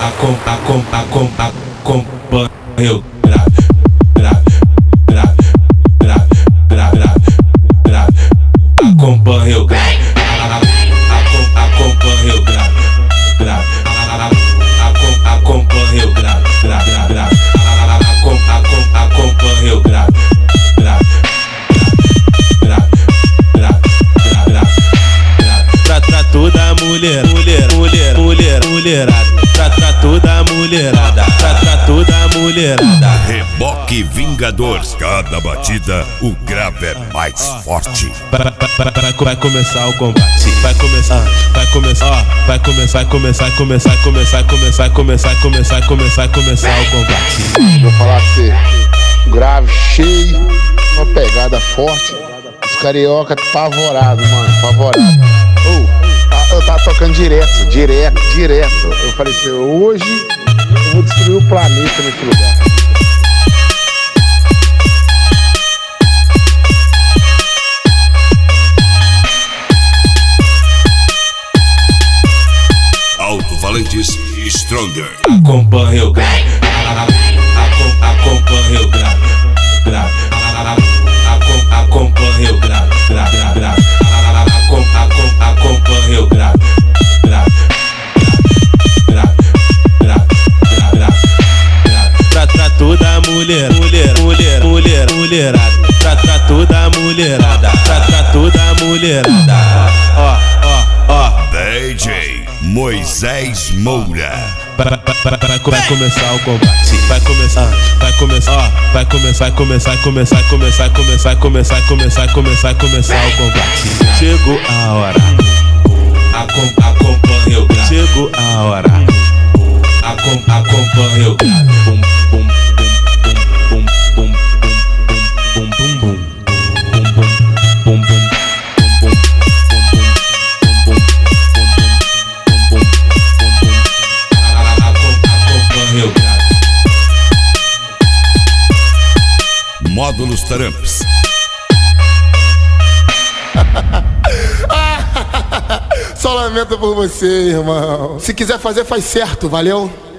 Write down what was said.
acompanha o grave, grave, grave, grave, grave, grave, acompanha o grave, acompanha o grave, grave, acompanha o grave, grave, grave, acompanha o grave, grave, grave, grave, grave, pra toda mulherada, pra toda mulherada, pra toda mulherada. Reboque Vingador, cada batida o grave é mais forte. Vai começar o combate, vai começar o combate. Vou falar pra você, grave cheio, uma pegada forte. Os carioca apavorado, mano, apavorado. Eu tava tocando direto. Eu falei assim, hoje eu vou destruir o planeta nesse lugar. Alto Valentes Stronger. Acompanha o grave, acompanha o grave, grave, acompanha o grave, grave, grave, acompanha o grave, grave, grave, grave, grave, pra toda mulherada, pra toda mulherada, pra toda mulherada. Ó, DJ Moisés Moura. Vai começar o combate, vai começar o combate. Chegou a hora, acompanha o grave. Chegou a hora, acompanha o grave. Bum bum bum bum bum bum bum bum bum bum. Módulos Tramps. Só lamento por você, irmão. Se quiser fazer, faz certo, valeu?